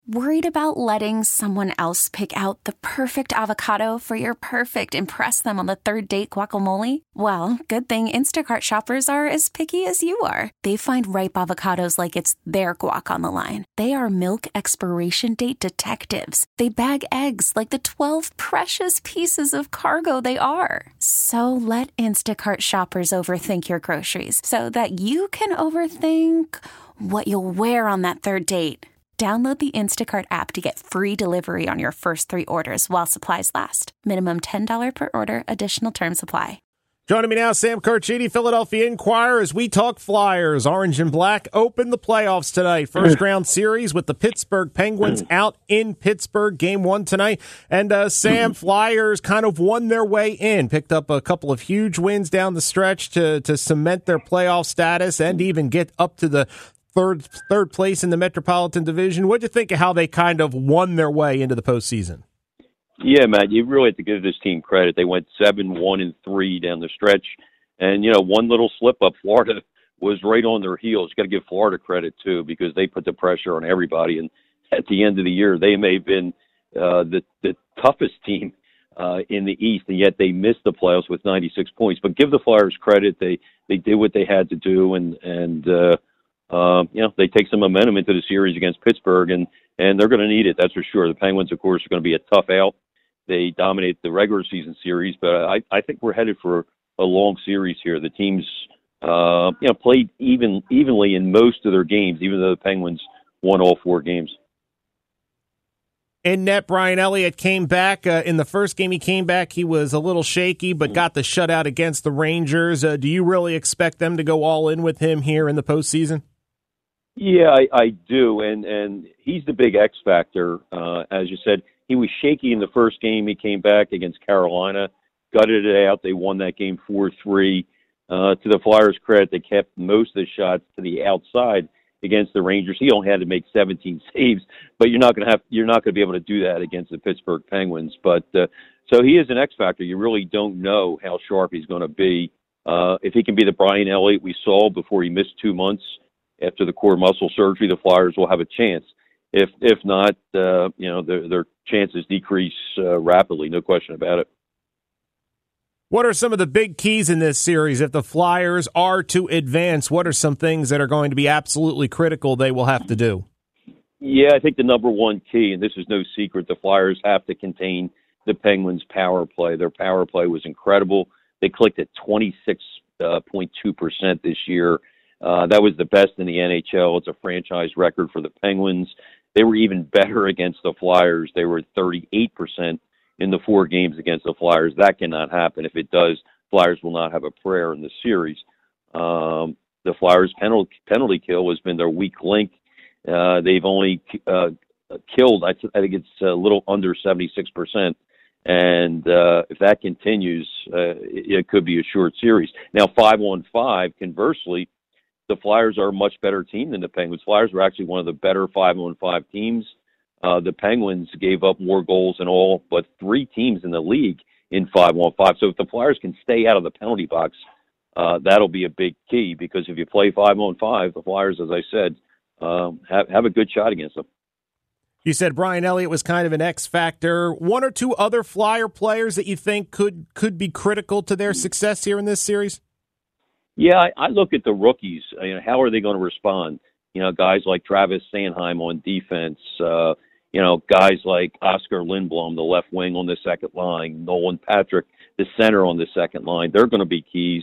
Worried about letting someone else pick out the perfect avocado for your perfect impress them on the third date guacamole? Well, good thing Instacart shoppers are as picky as you are. They find ripe avocados like it's their guac on the line. They are milk expiration date detectives. They bag eggs like the 12 precious pieces of cargo they are. So let Instacart shoppers overthink your groceries so that you can overthink what you'll wear on that third date. Download the Instacart app to get free delivery on your first 3 orders while supplies last. Minimum $10 per order. Additional terms apply. Joining me now, Sam Carchidi, Philadelphia Inquirer, as we talk Flyers. Orange and Black open the playoffs tonight. First round series with the Pittsburgh Penguins out in Pittsburgh. Game 1 tonight. And Sam, Flyers kind of won their way in. Picked up a couple of huge wins down the stretch to cement their playoff status and even get up to the third place in the Metropolitan Division. What do you think of how they kind of won their way into the postseason? Yeah, Matt, you really have to give this team credit. They went 7-1-3 down the stretch. And, one little slip-up, Florida was right on their heels. You got to give Florida credit, too, because they put the pressure on everybody. And at the end of the year, they may have been the toughest team in the East, and yet they missed the playoffs with 96 points. But give the Flyers credit. They did what they had to do, and they take some momentum into the series against Pittsburgh, and they're going to need it, that's for sure. The Penguins, of course, are going to be a tough out. They dominate the regular season series, but I think we're headed for a long series here. The teams, played evenly in most of their games, even though the Penguins won all 4 games. In net, Brian Elliott came back. In the first game he came back, he was a little shaky, but got the shutout against the Rangers. Do you really expect them to go all in with him here in the postseason? Yeah, I do, and he's the big X factor. As you said, he was shaky in the first game. He came back against Carolina, gutted it out. They won that game 4-3. To the Flyers' credit, they kept most of the shots to the outside against the Rangers. He only had to make 17 saves, but you're not going to be able to do that against the Pittsburgh Penguins. But so he is an X factor. You really don't know how sharp he's going to be. If he can be the Brian Elliott we saw before he missed 2 months after the core muscle surgery, the Flyers will have a chance. If not, their chances decrease rapidly, no question about it. What are some of the big keys in this series? If the Flyers are to advance, what are some things that are going to be absolutely critical they will have to do? Yeah, I think the number one key, and this is no secret, the Flyers have to contain the Penguins' power play. Their power play was incredible. They clicked at 26.2% this year. That was the best in the NHL. It's a franchise record for the Penguins. They were even better against the Flyers. They were 38% in the 4 games against the Flyers. That cannot happen. If it does, Flyers will not have a prayer in the series. The Flyers' penalty kill has been their weak link. They've only killed, I think it's a little under 76%. And if that continues, it could be a short series. Now, 5-on-5, conversely, the Flyers are a much better team than the Penguins. Flyers were actually one of the better 5-on-5 teams. The Penguins gave up more goals than all but 3 teams in the league in 5-on-5. So if the Flyers can stay out of the penalty box, that'll be a big key, because if you play 5-on-5, the Flyers, as I said, have a good shot against them. You said Brian Elliott was kind of an X factor. 1 or 2 other Flyer players that you think could be critical to their success here in this series? Yeah, I look at the rookies. How are they going to respond? Guys like Travis Sanheim on defense, guys like Oscar Lindblom, the left wing on the second line, Nolan Patrick, the center on the second line. They're going to be keys.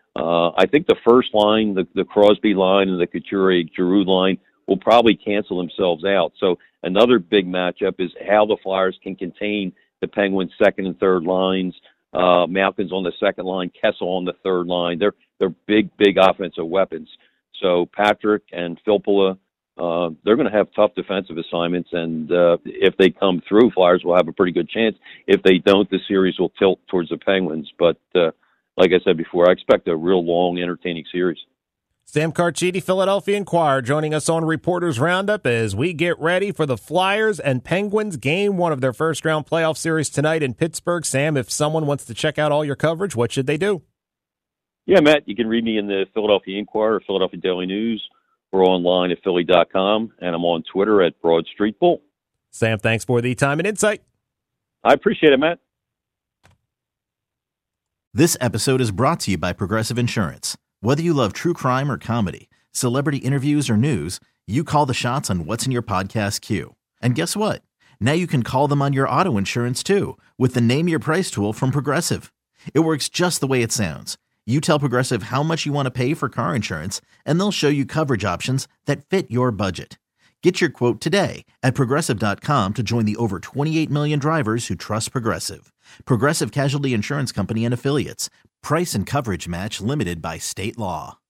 I think the first line, the Crosby line and the Couture-Giroux line, will probably cancel themselves out. So another big matchup is how the Flyers can contain the Penguins' second and third lines. Malkin's on the second line, Kessel on the third line. They're big offensive weapons. So Patrick and Filppula, they're going to have tough defensive assignments, and if they come through, Flyers will have a pretty good chance. If they don't, the series will tilt towards the Penguins. But like I said before, I expect a real long, entertaining series. Sam Carchidi, Philadelphia Inquirer, joining us on Reporters Roundup as we get ready for the Flyers and Penguins Game 1 of their first-round playoff series tonight in Pittsburgh. Sam, if someone wants to check out all your coverage, what should they do? Yeah, Matt, you can read me in the Philadelphia Inquirer, Philadelphia Daily News, or online at Philly.com, and I'm on Twitter at Broad Street Bull. Sam, thanks for the time and insight. I appreciate it, Matt. This episode is brought to you by Progressive Insurance. Whether you love true crime or comedy, celebrity interviews or news, you call the shots on what's in your podcast queue. And guess what? Now you can call them on your auto insurance too with the Name Your Price tool from Progressive. It works just the way it sounds. You tell Progressive how much you want to pay for car insurance, and they'll show you coverage options that fit your budget. Get your quote today at Progressive.com to join the over 28 million drivers who trust Progressive. Progressive Casualty Insurance Company and Affiliates. Price and coverage match limited by state law.